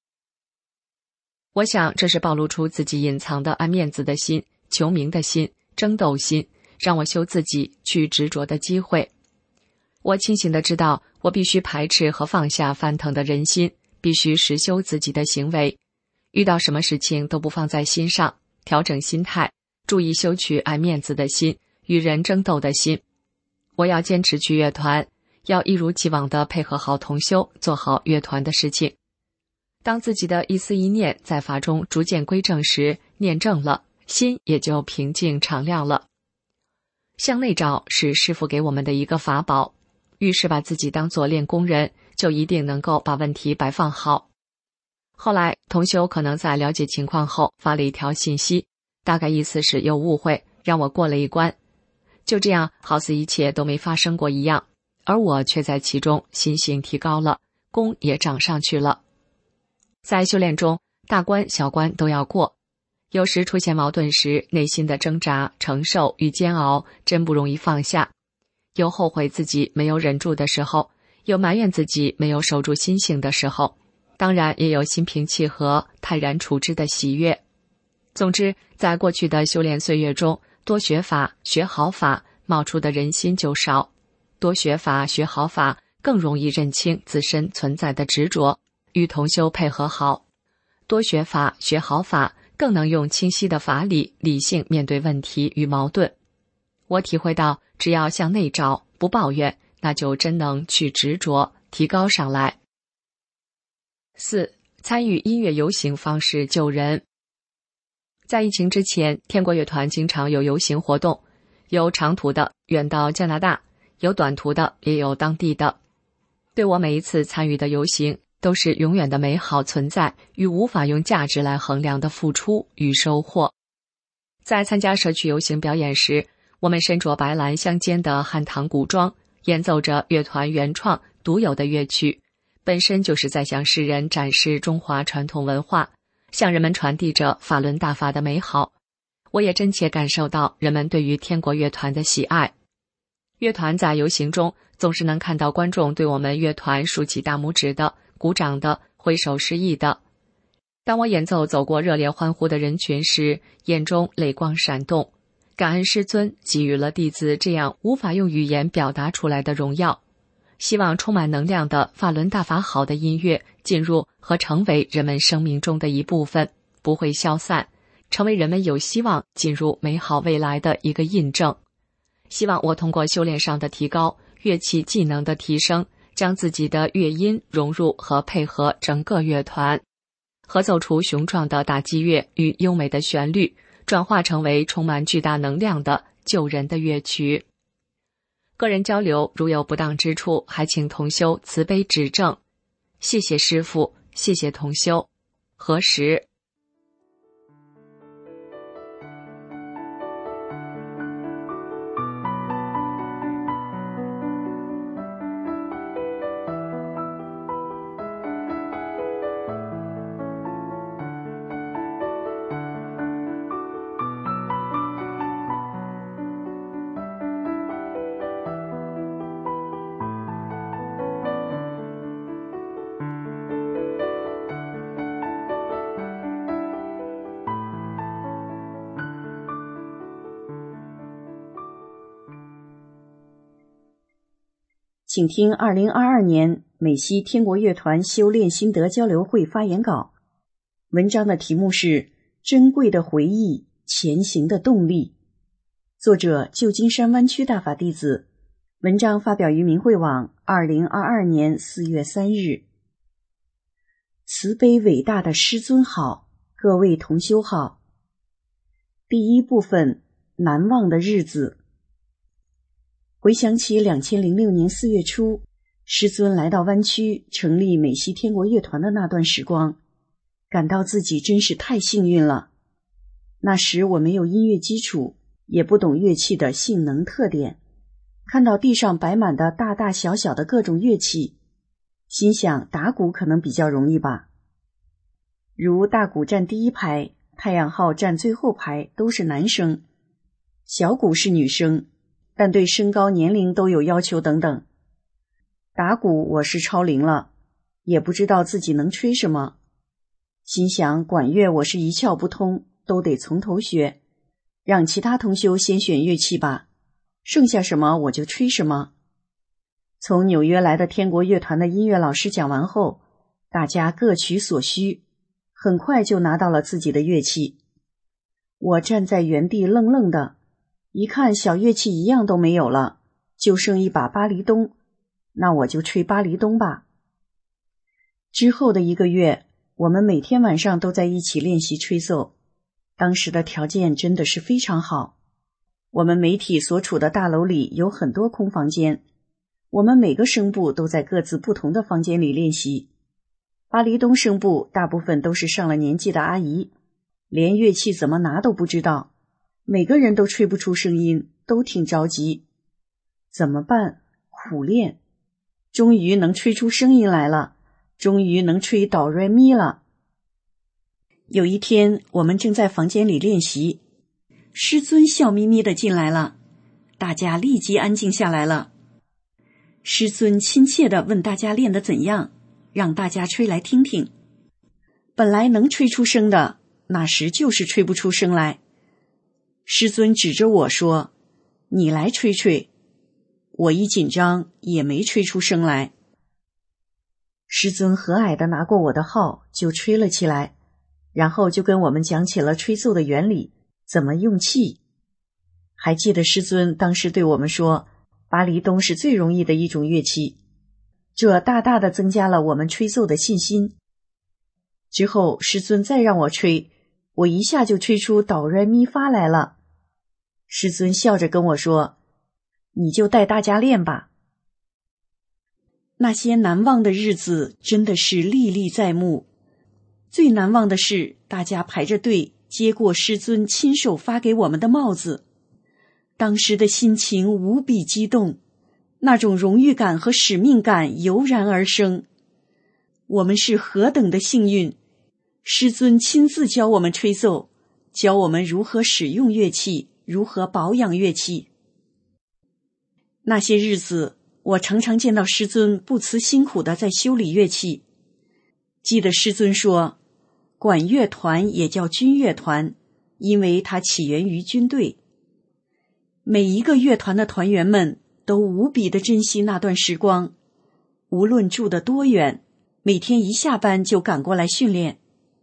我想这是暴露出自己隐藏的爱面子的心、求名的心、争斗心，让我修自己去执着的机会。我清醒地知道，我必须排斥和放下翻腾的人心，必须实修自己的行为，遇到什么事情都不放在心上，调整心态，注意修取爱面子的心，与人争斗的心。我要坚持去乐团，要一如既往地配合好同修，做好乐团的事情。当自己的一思一念在法中逐渐归正时，念正了，心也就平静敞亮了。向内找是师父给我们的一个法宝，遇事把自己当作练功人，就一定能够把问题摆放好。后来同修可能在了解情况后发了一条信息，大概意思是有误会，让我过了一关。就这样，好似一切都没发生过一样，而我却在其中心性提高了，功也涨上去了。在修炼中，大关小关都要过，有时出现矛盾时，内心的挣扎、承受与煎熬真不容易放下。有后悔自己没有忍住的时候，有埋怨自己没有守住心性的时候，当然也有心平气和、泰然处之的喜悦。总之，在过去的修炼岁月中，多学法、学好法，冒出的人心就少；多学法、学好法，更容易认清自身存在的执着，与同修配合好。多学法、学好法，更能用清晰的法理、理性面对问题与矛盾。我体会到，只要向内找，不抱怨，那就真能去执着，提高上来。四、参与音乐游行方式救人。在疫情之前，天国乐团经常有游行活动，有长途的，远到加拿大，有短途的，也有当地的。对我每一次参与的游行，都是永远的美好存在与无法用价值来衡量的付出与收获。在参加社区游行表演时，我们身着白蓝相间的汉唐古装，演奏着乐团原创独有的乐曲，本身就是在向世人展示中华传统文化，向人们传递着法轮大法的美好。我也真切感受到人们对于天国乐团的喜爱。乐团在游行中总是能看到观众对我们乐团竖起大拇指的、鼓掌的、挥手示意的。当我演奏走过热烈欢呼的人群时，眼中泪光闪动，感恩师尊给予了弟子这样无法用语言表达出来的荣耀。希望充满能量的法轮大法好的音乐进入和成为人们生命中的一部分，不会消散，成为人们有希望进入美好未来的一个印证。希望我通过修炼上的提高，乐器技能的提升，将自己的乐音融入和配合整个乐团，合奏出雄壮的打击乐与优美的旋律，转化成为充满巨大能量的救人的乐曲。个人交流如有不当之处，还请同修慈悲指正。谢谢师父，谢谢同修。何时？ 请听二零二二年美西天国乐团修炼心得交流会发言稿。文章的题目是珍贵的回忆，前行的动力。作者旧金山湾区大法弟子。文章发表于明慧网二零二二年四月三日。慈悲伟大的师尊好，各位同修好。第一部分，难忘的日子。回想起两千零六年四月初，师尊来到湾区成立美西天国乐团的那段时光，感到自己真是太幸运了。那时我没有音乐基础，也不懂乐器的性能特点，看到地上摆满的大大小小的各种乐器，心想打鼓可能比较容易吧。如大鼓站第一排，太阳号站最后排都是男生，小鼓是女生，但对身高年龄都有要求等等。 打鼓我是超龄了，也不知道自己能吹什么，心想管乐我是一窍不通，都得从头学，让其他同修先选乐器吧，剩下什么我就吹什么。从纽约来的天国乐团的音乐老师讲完后，大家各取所需，很快就拿到了自己的乐器。我站在原地愣愣的，一看小乐器一样都没有了，就剩一把巴黎东，那我就吹巴黎东吧。之后的一个月，我们每天晚上都在一起练习吹奏，当时的条件真的是非常好。我们媒体所处的大楼里有很多空房间，我们每个声部都在各自不同的房间里练习。巴黎东声部大部分都是上了年纪的阿姨，连乐器怎么拿都不知道，每个人都吹不出声音，都挺着急。怎么办？苦练，终于能吹出声音来了，终于能吹哆来咪了。有一天，我们正在房间里练习，师尊笑眯眯的进来了，大家立即安静下来了。师尊亲切地问大家练得怎样，让大家吹来听听。本来能吹出声的，那时就是吹不出声来。师尊指着我说：“你来吹吹。”我一紧张，也没吹出声来。师尊和蔼地拿过我的号，就吹了起来，然后就跟我们讲起了吹奏的原理，怎么用气。还记得师尊当时对我们说，巴黎东是最容易的一种乐器，这大大的增加了我们吹奏的信心。之后师尊再让我吹，我一下就吹出哆来咪发来了。师尊笑着跟我说：“你就带大家练吧。”那些难忘的日子真的是历历在目。最难忘的是大家排着队接过师尊亲手发给我们的帽子，当时的心情无比激动，那种荣誉感和使命感油然而生。我们是何等的幸运，师尊亲自教我们吹奏，教我们如何使用乐器，如何保养乐器。那些日子，我常常见到师尊不辞辛苦地在修理乐器。记得师尊说，管乐团也叫军乐团，因为它起源于军队。每一个乐团的团员们都无比地珍惜那段时光，无论住得多远，每天一下班就赶过来训练。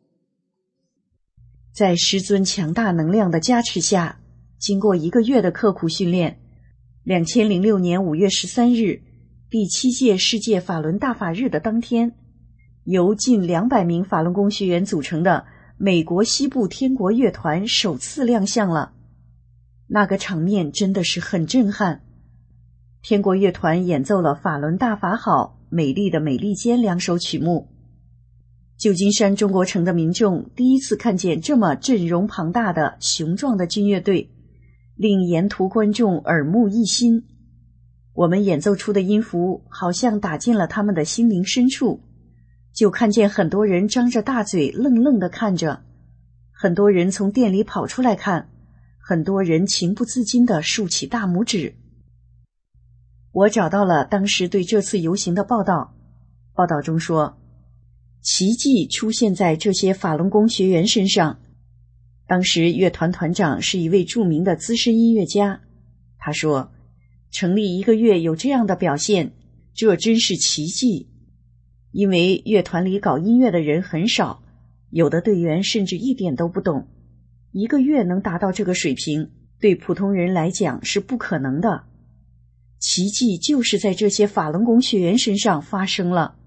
在师尊强大能量的加持下，经过一个月的刻苦训练，二千零六年五月十三日，第七届世界法轮大法日的当天，由近两百名法轮功学员组成的美国西部天国乐团首次亮相了。那个场面真的是很震撼。天国乐团演奏了《法轮大法好》、《美丽的美利坚》两首曲目。旧金山中国城的民众第一次看见这么阵容庞大的雄壮的军乐队，令沿途观众耳目一新。我们演奏出的音符好像打进了他们的心灵深处，就看见很多人张着大嘴愣愣地看着，很多人从店里跑出来看，很多人情不自禁地竖起大拇指。我找到了当时对这次游行的报道，报道中说，奇迹出现在这些法轮功学员身上。当时乐团团长是一位著名的资深音乐家，他说，成立一个月有这样的表现，这真是奇迹。因为乐团里搞音乐的人很少，有的队员甚至一点都不懂，一个月能达到这个水平，对普通人来讲是不可能的。奇迹就是在这些法轮功学员身上发生了。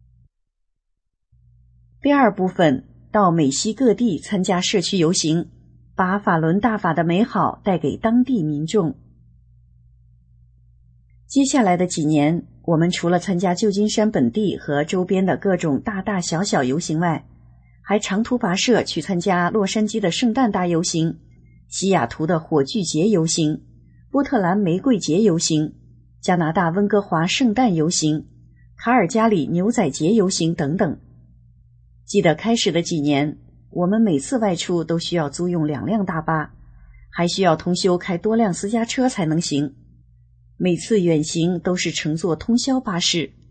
第二部分，到美西各地参加社区游行，把法轮大法的美好带给当地民众。接下来的几年，我们除了参加旧金山本地和周边的各种大大小小游行外，还长途跋涉去参加洛杉矶的圣诞大游行、西雅图的火炬节游行、波特兰玫瑰节游行、加拿大温哥华圣诞游行、卡尔加里牛仔节游行等等。记得开始的几年，我们每次外出都需要租用两辆大巴，还需要同修开多辆私家车才能行。每次远行都是乘坐通宵巴士，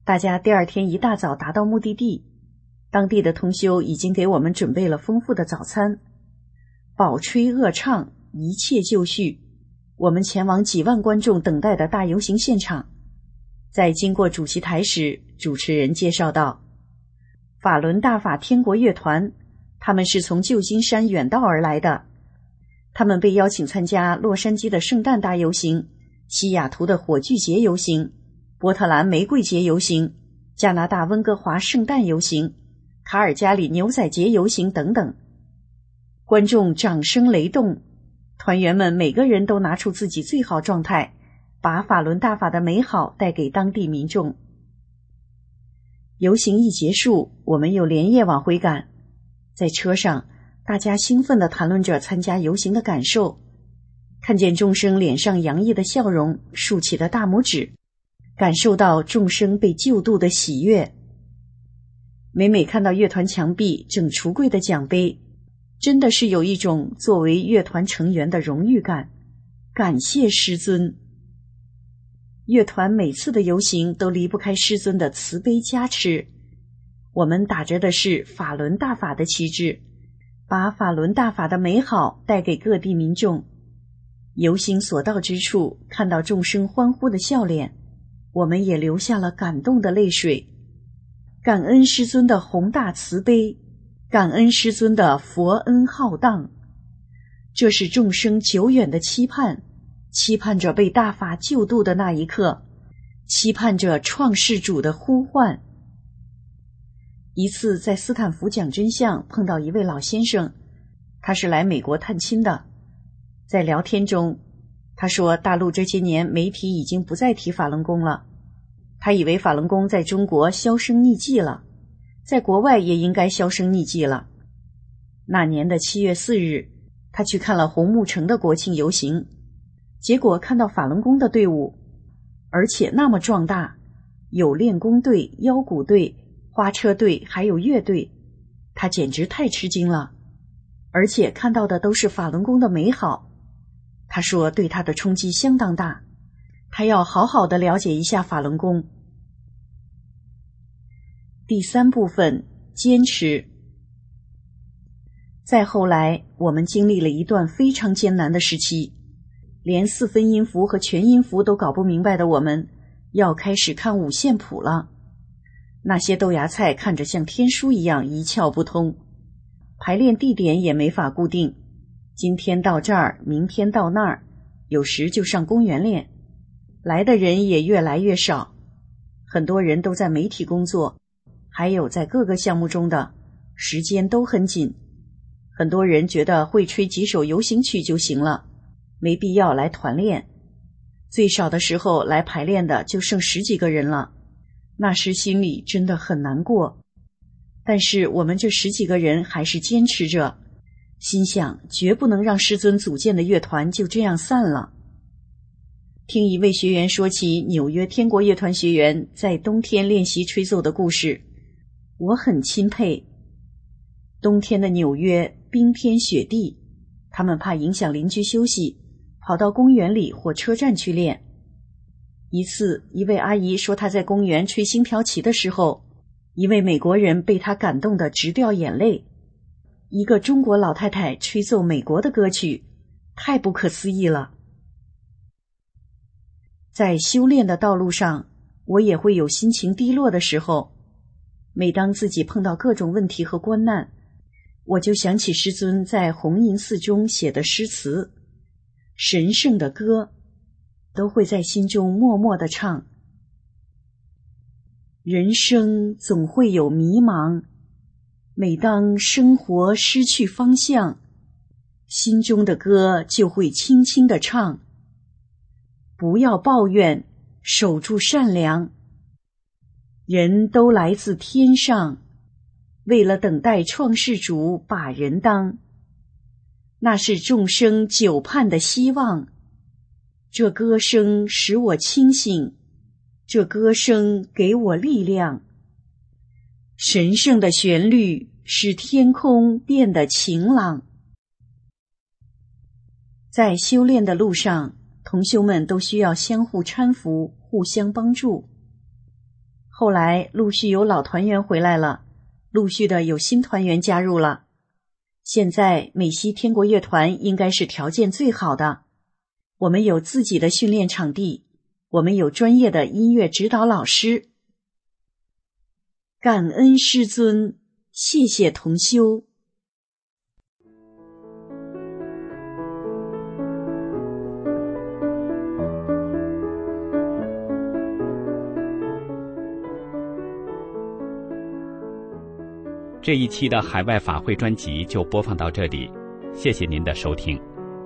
大家第二天一大早达到目的地，当地的同修已经给我们准备了丰富的早餐，饱吹饿唱，一切就绪。我们前往几万观众等待的大游行现场。在经过主席台时，主持人介绍道，法轮大法天国乐团，他们是从旧金山远道而来的，他们被邀请参加洛杉矶的圣诞大游行、西雅图的火炬节游行、波特兰玫瑰节游行、加拿大温哥华圣诞游行、卡尔加里牛仔节游行等等。观众掌声雷动，团员们每个人都拿出自己最好状态，把法轮大法的美好带给当地民众。游行一结束，我们又连夜往回赶。在车上，大家兴奋地谈论着参加游行的感受，看见众生脸上洋溢的笑容，竖起的大拇指，感受到众生被救度的喜悦。每每看到乐团墙壁正橱柜的奖杯，真的是有一种作为乐团成员的荣誉感，感谢师尊。乐团每次的游行都离不开师尊的慈悲加持，我们打着的是法轮大法的旗帜，把法轮大法的美好带给各地民众。游行所到之处，看到众生欢呼的笑脸，我们也流下了感动的泪水。感恩师尊的宏大慈悲，感恩师尊的佛恩浩荡，这是众生久远的期盼，期盼着被大法救度的那一刻，期盼着创世主的呼唤。一次在斯坦福讲真相碰到一位老先生，他是来美国探亲的。在聊天中，他说大陆这些年媒体已经不再提法轮功了，他以为法轮功在中国销声匿迹了，在国外也应该销声匿迹了。那年的七月四日，他去看了红木城的国庆游行，结果看到法轮功的队伍，而且那么壮大，有练功队、腰鼓队、花车队还有乐队，他简直太吃惊了，而且看到的都是法轮功的美好。他说对他的冲击相当大，他要好好的了解一下法轮功。第三部分，坚持。再后来，我们经历了一段非常艰难的时期，连四分音符和全音符都搞不明白的我们，要开始看五线谱了。那些豆芽菜看着像天书一样一窍不通，排练地点也没法固定，今天到这儿，明天到那儿，有时就上公园练。来的人也越来越少，很多人都在媒体工作，还有在各个项目中的，时间都很紧。很多人觉得会吹几首游行曲就行了，没必要来团练。最少的时候来排练的就剩十几个人了，那时心里真的很难过。但是我们这十几个人还是坚持着，心想绝不能让师尊组建的乐团就这样散了。听一位学员说起纽约天国乐团学员在冬天练习吹奏的故事，我很钦佩。冬天的纽约冰天雪地，他们怕影响邻居休息，跑到公园里或车站去练。一次，一位阿姨说她在公园吹星条旗的时候，一位美国人被她感动得直掉眼泪。一个中国老太太吹奏美国的歌曲，太不可思议了。在修炼的道路上，我也会有心情低落的时候。每当自己碰到各种问题和关难，我就想起师尊在弘营寺中写的诗词，神圣的歌，都会在心中默默地唱。人生总会有迷茫，每当生活失去方向，心中的歌就会轻轻地唱。不要抱怨，守住善良。人都来自天上，为了等待创世主把人当，那是众生久盼的希望。这歌声使我清醒，这歌声给我力量。神圣的旋律使天空变得晴朗。在修炼的路上，同修们都需要相互搀扶，互相帮助。 后来陆续有老团员回来了，陆续的有新团员加入了。现在美西天国乐团应该是条件最好的，我们有自己的训练场地，我们有专业的音乐指导老师。感恩师尊，谢谢同修。 这一期的海外法会专辑就播放到这里，谢谢您的收听。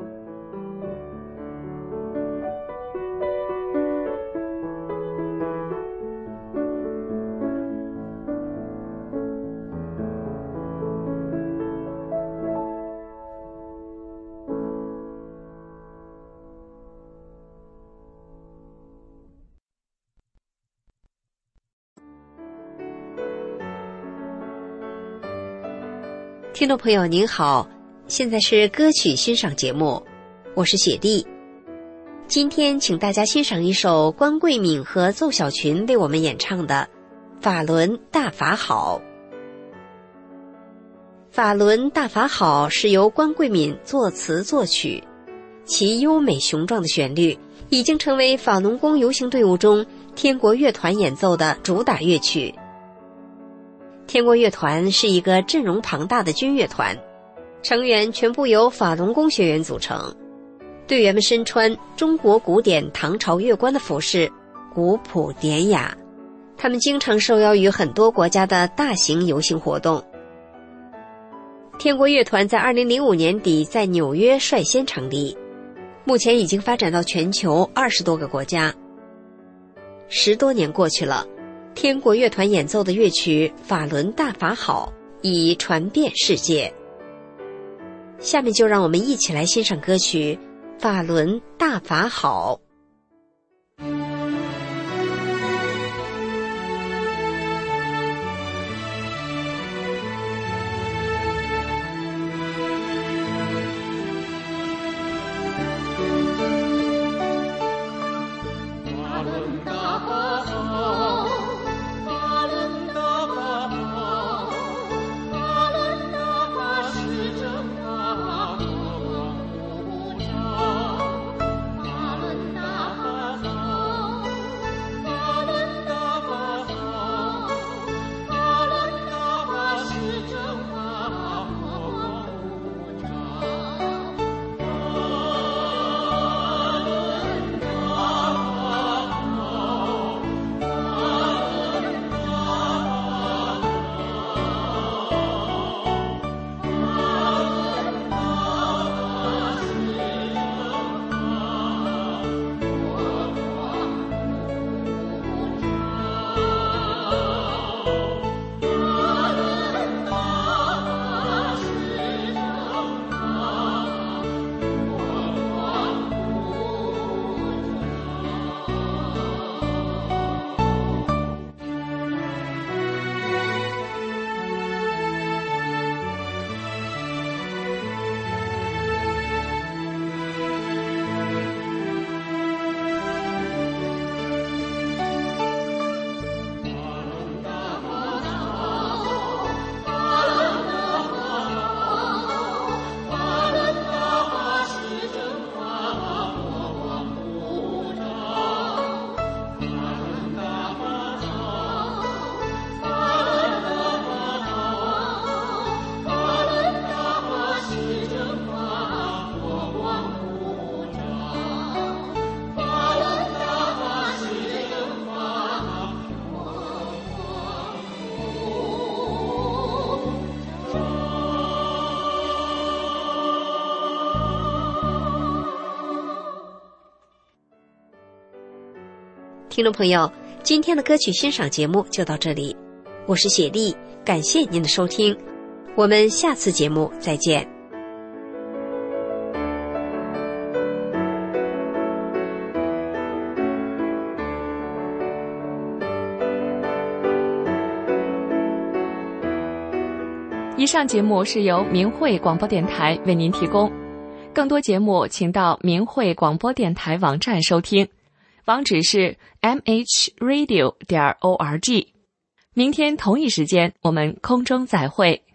听众朋友您好，现在是歌曲欣赏节目，我是雪莉。今天请大家欣赏一首关桂敏和奏小群为我们演唱的《法轮大法好》。《法轮大法好》是由关桂敏作词作曲，其优美雄壮的旋律已经成为法轮功游行队伍中天国乐团演奏的主打乐曲。天国乐团是一个阵容庞大的军乐团，成员全部由法轮功学员组成，队员们身穿中国古典唐朝乐官的服饰，古朴典雅。他们经常受邀于很多国家的大型游行活动。天国乐团在二零零五年底在纽约率先成立，目前已经发展到全球二十多个国家。十多年过去了，天国乐团演奏的乐曲《法轮大法好》已传遍世界。下面就让我们一起来欣赏歌曲《法轮大法好》。听众朋友，今天的歌曲欣赏节目就到这里，我是雪莉，感谢您的收听，我们下次节目再见。 以上节目是由明慧广播电台为您提供，更多节目请到明慧广播电台网站收听。 网址是 m h radio 点 org。明天同一时间，我们空中再会。